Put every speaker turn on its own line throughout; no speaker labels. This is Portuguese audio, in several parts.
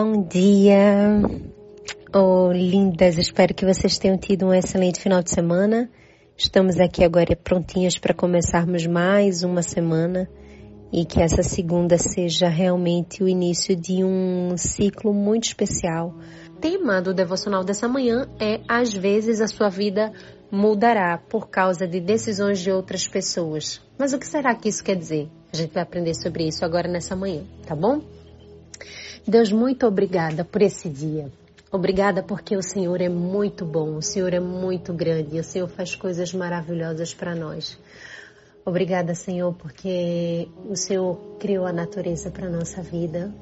Bom dia, lindas, espero que vocês tenham tido um excelente final de semana. Estamos aqui agora prontinhas para começarmos mais uma semana e que essa segunda seja realmente o início de um ciclo muito especial. O tema do devocional dessa manhã é: às vezes a sua vida mudará por causa de decisões de outras pessoas. Mas o que será que isso quer dizer? A gente vai aprender sobre isso agora nessa manhã, tá bom? Deus, muito obrigada por esse dia. Obrigada porque o Senhor é muito bom, o Senhor é muito grande e o Senhor faz coisas maravilhosas para nós. Obrigada, Senhor, porque o Senhor criou a natureza para a nossa vida.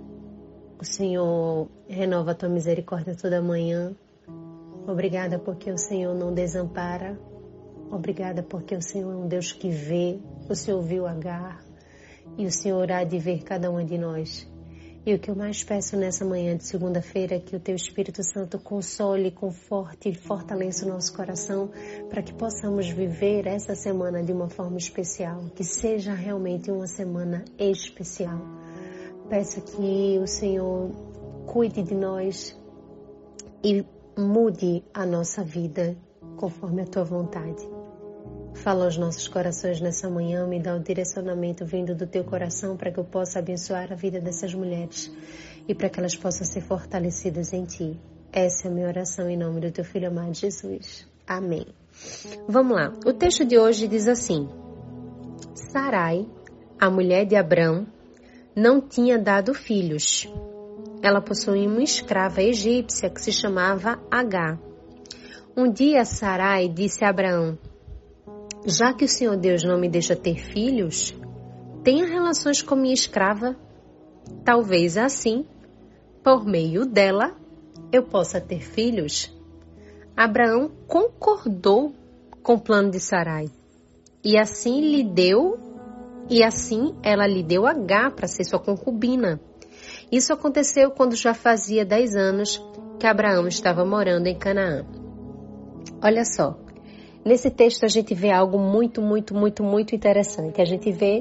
O Senhor renova a tua misericórdia toda manhã. Obrigada porque o Senhor não desampara. Obrigada porque o Senhor é um Deus que vê. O Senhor viu Agar e o Senhor há de ver cada um de nós. E o que eu mais peço nessa manhã de segunda-feira é que o Teu Espírito Santo console, conforte e fortaleça o nosso coração para que possamos viver essa semana de uma forma especial, que seja realmente uma semana especial. Peço que o Senhor cuide de nós e mude a nossa vida conforme a Tua vontade. Fala aos nossos corações nessa manhã, me dá o direcionamento vindo do Teu coração para que eu possa abençoar a vida dessas mulheres e para que elas possam ser fortalecidas em Ti. Essa é a minha oração em nome do Teu Filho amado Jesus. Amém. Vamos lá. O texto de hoje diz assim: Sarai, a mulher de Abrão, não tinha dado filhos. Ela possuía uma escrava egípcia que se chamava Agar. Um dia Sarai disse a Abraão: já que o Senhor Deus não me deixa ter filhos, tenha relações com minha escrava. Talvez assim, por meio dela, eu possa ter filhos. Abraão concordou com o plano de Sarai. E assim ela lhe deu Agar para ser sua concubina. Isso aconteceu quando já fazia 10 anos que Abraão estava morando em Canaã. Olha só. Nesse texto a gente vê algo muito interessante. A gente vê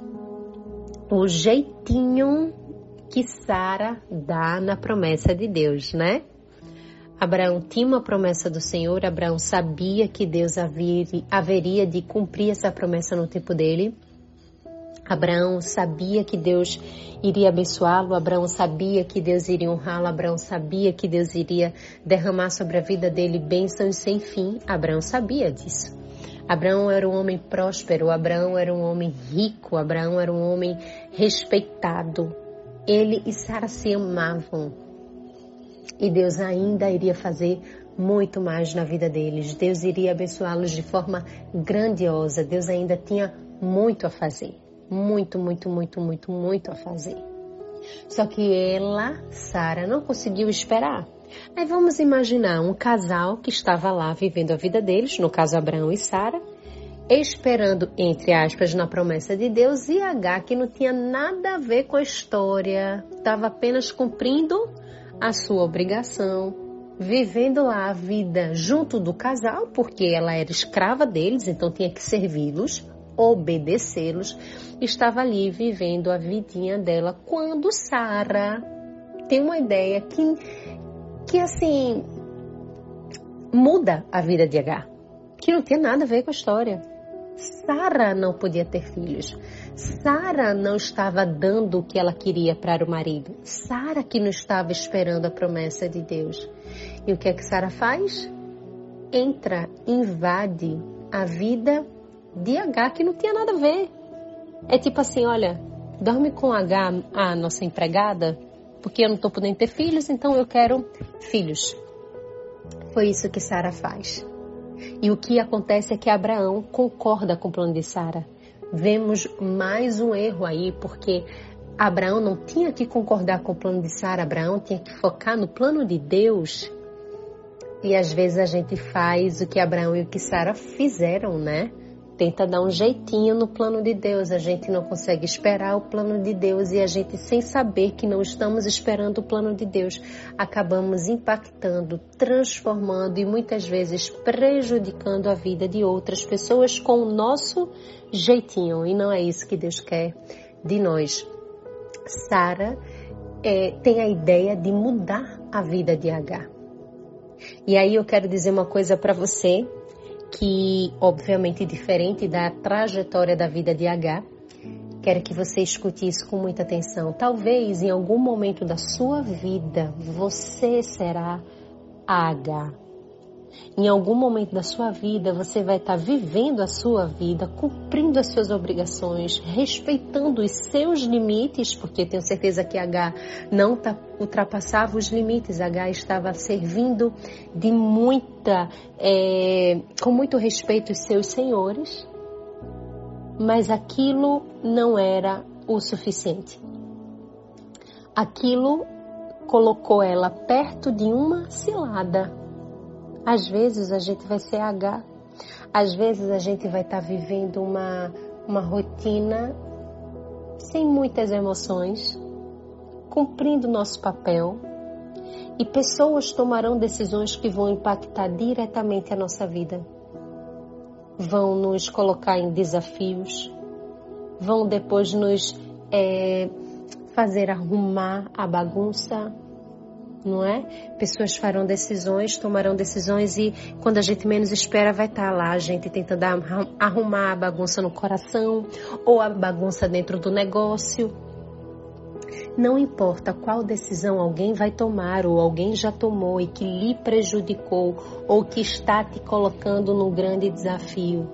o jeitinho que Sara dá na promessa de Deus, né? Abraão tinha uma promessa do Senhor, Abraão sabia que Deus haveria de cumprir essa promessa no tempo dele. Abraão sabia que Deus iria abençoá-lo, Abraão sabia que Deus iria honrá-lo, Abraão sabia que Deus iria derramar sobre a vida dele bênçãos sem fim. Abraão sabia disso. Abraão era um homem próspero, Abraão era um homem rico, Abraão era um homem respeitado. Ele e Sara se amavam. E Deus ainda iria fazer muito mais na vida deles. Deus iria abençoá-los de forma grandiosa. Deus ainda tinha muito a fazer. Muito a fazer. Só que Sara, não conseguiu esperar. Aí vamos imaginar um casal que estava lá vivendo a vida deles, no caso Abraão e Sara, esperando, entre aspas, na promessa de Deus, e Agar, que não tinha nada a ver com a história, estava apenas cumprindo a sua obrigação, vivendo lá a vida junto do casal, porque ela era escrava deles, então tinha que servi-los, obedecê-los, estava ali vivendo a vidinha dela, quando Sara tem uma ideia que assim, muda a vida de Agar, que não tinha nada a ver com a história. Sara não podia ter filhos. Sara não estava dando o que ela queria para o marido. Sara que não estava esperando a promessa de Deus. E o que é que Sara faz? Entra, invade a vida de Agar, que não tinha nada a ver. É tipo assim, olha, dorme com Agar, a nossa empregada, porque eu não estou podendo ter filhos, então eu quero filhos. Foi isso que Sara faz. E o que acontece é que Abraão concorda com o plano de Sara. Vemos mais um erro aí, porque Abraão não tinha que concordar com o plano de Sara, Abraão tinha que focar no plano de Deus. E às vezes a gente faz o que Abraão e o que Sara fizeram, né? Tenta dar um jeitinho no plano de Deus, a gente não consegue esperar o plano de Deus e a gente, sem saber que não estamos esperando o plano de Deus, acabamos impactando, transformando e muitas vezes prejudicando a vida de outras pessoas com o nosso jeitinho, e não é isso que Deus quer de nós. Sara tem a ideia de mudar a vida de Agar. E aí eu quero dizer uma coisa para você, que obviamente diferente da trajetória da vida de Agar. Quero que você escute isso com muita atenção. Talvez em algum momento da sua vida você será a Agar. Em algum momento da sua vida você vai estar vivendo a sua vida, cumprindo as suas obrigações, respeitando os seus limites, porque tenho certeza que Agar não ultrapassava os limites. Agar estava servindo com muito respeito os seus senhores, mas aquilo não era o suficiente. Aquilo colocou ela perto de uma cilada. Às vezes a gente vai ser Agar, às vezes a gente vai estar vivendo uma rotina sem muitas emoções, cumprindo nosso papel, e pessoas tomarão decisões que vão impactar diretamente a nossa vida. Vão nos colocar em desafios, vão depois nos fazer arrumar a bagunça, não é? Pessoas tomarão decisões e quando a gente menos espera vai estar lá a gente tentando arrumar a bagunça no coração ou a bagunça dentro do negócio. Não importa qual decisão alguém vai tomar ou alguém já tomou e que lhe prejudicou ou que está te colocando num grande desafio.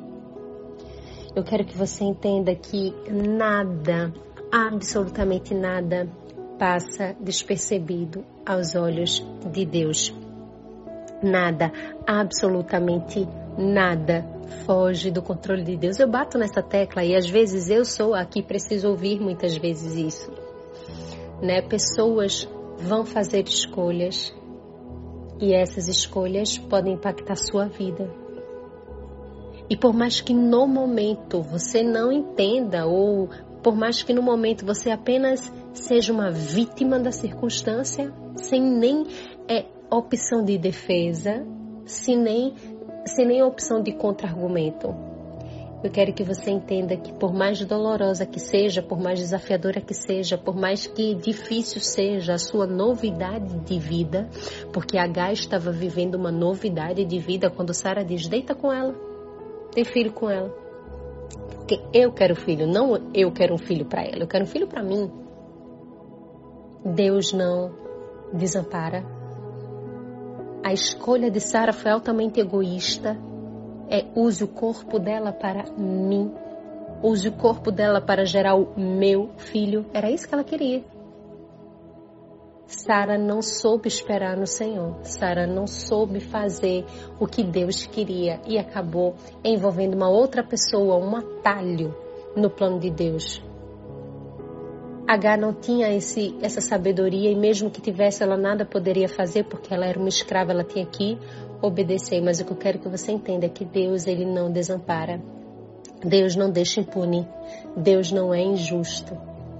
Eu quero que você entenda que nada, absolutamente nada, passa despercebido aos olhos de Deus. Nada, absolutamente nada foge do controle de Deus. Eu bato nessa tecla e às vezes eu sou a que preciso ouvir muitas vezes isso. Né? Pessoas vão fazer escolhas e essas escolhas podem impactar a sua vida. E por mais que no momento você não entenda ou por mais que no momento você apenas seja uma vítima da circunstância, sem nem opção de defesa, sem nem opção de contra-argumento. Eu quero que você entenda que por mais dolorosa que seja, por mais desafiadora que seja, por mais que difícil seja a sua novidade de vida, porque Agar estava vivendo uma novidade de vida quando Sara diz, deita com ela, tem filho com ela. Porque eu quero filho, não eu quero um filho para ela, eu quero um filho para mim. Deus não desampara. A escolha de Sara foi altamente egoísta. Use o corpo dela para mim. Use o corpo dela para gerar o meu filho. Era isso que ela queria. Sara não soube esperar no Senhor. Sara não soube fazer o que Deus queria e acabou envolvendo uma outra pessoa, um atalho no plano de Deus. Agar não tinha essa sabedoria e mesmo que tivesse, ela nada poderia fazer porque ela era uma escrava, ela tinha que obedecer. Mas o que eu quero que você entenda é que Deus, ele não desampara. Deus não deixa impune. Deus não é injusto.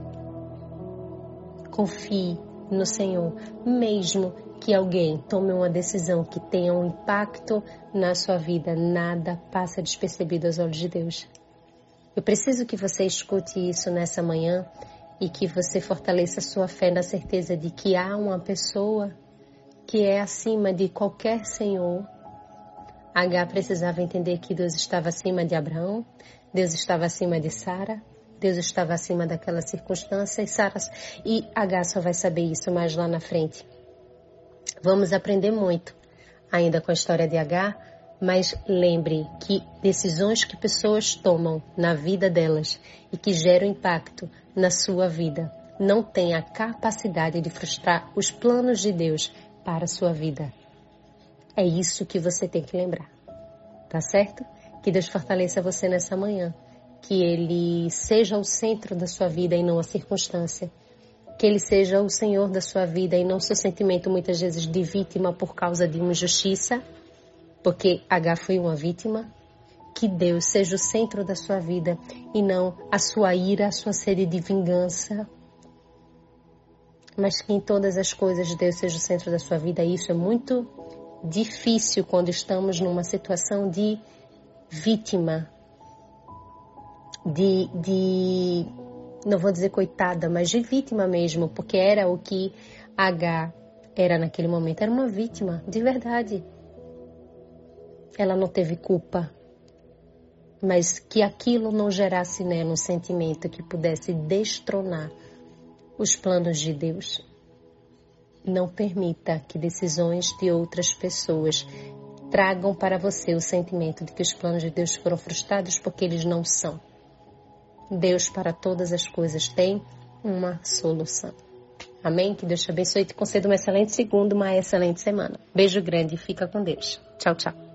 Confie no Senhor, mesmo que alguém tome uma decisão que tenha um impacto na sua vida, nada passa despercebido aos olhos de Deus. Eu preciso que você escute isso nessa manhã e que você fortaleça a sua fé na certeza de que há uma pessoa que é acima de qualquer senhor. Agar precisava entender que Deus estava acima de Abraão, Deus estava acima de Sara, Deus estava acima daquela circunstância e Agar só vai saber isso mais lá na frente. Vamos aprender muito ainda com a história de Agar, mas lembre que decisões que pessoas tomam na vida delas e que geram impacto na sua vida não têm a capacidade de frustrar os planos de Deus para a sua vida. É isso que você tem que lembrar, tá certo? Que Deus fortaleça você nessa manhã. Que Ele seja o centro da sua vida e não a circunstância. Que Ele seja o Senhor da sua vida e não o seu sentimento muitas vezes de vítima por causa de uma injustiça, porque Agar foi uma vítima. Que Deus seja o centro da sua vida e não a sua ira, a sua sede de vingança. Mas que em todas as coisas Deus seja o centro da sua vida. E isso é muito difícil quando estamos numa situação de vítima. De não vou dizer coitada, mas de vítima mesmo, porque era o que Agar era naquele momento, era uma vítima, de verdade. Ela não teve culpa, mas que aquilo não gerasse nela um sentimento que pudesse destronar os planos de Deus. Não permita que decisões de outras pessoas tragam para você o sentimento de que os planos de Deus foram frustrados, porque eles não são. Deus, para todas as coisas, tem uma solução. Amém? Que Deus te abençoe e te conceda um excelente segundo, uma excelente semana. Beijo grande e fica com Deus. Tchau, tchau.